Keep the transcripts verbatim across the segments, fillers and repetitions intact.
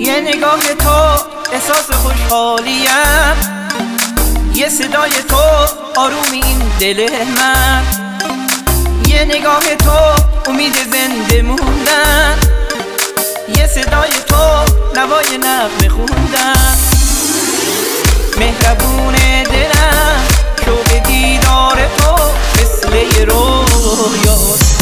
یه نگاه تو احساس خوشحالیم، یه صدای تو آروم این دل من، یه نگاه تو امید زنده موندن، یه صدای تو نوای نغمه خوندن. مهربون دلم شوق دیدار تو مثل یه رویاست.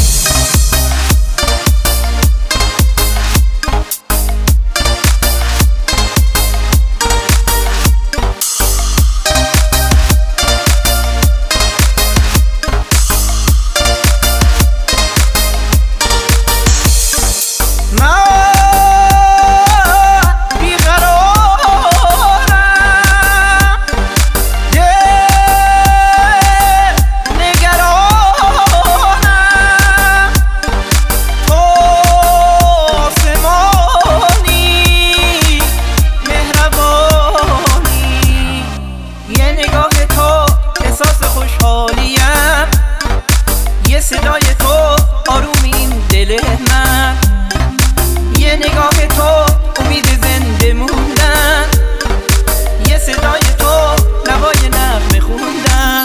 یه صدای تو آروم این دل من، یه نگاه تو امید زنده موندن، یه صدای تو نوای نغمه خوندن.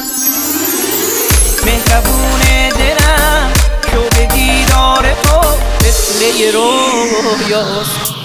مهربون دلم شوق دیدار تو مثل یه رویاست.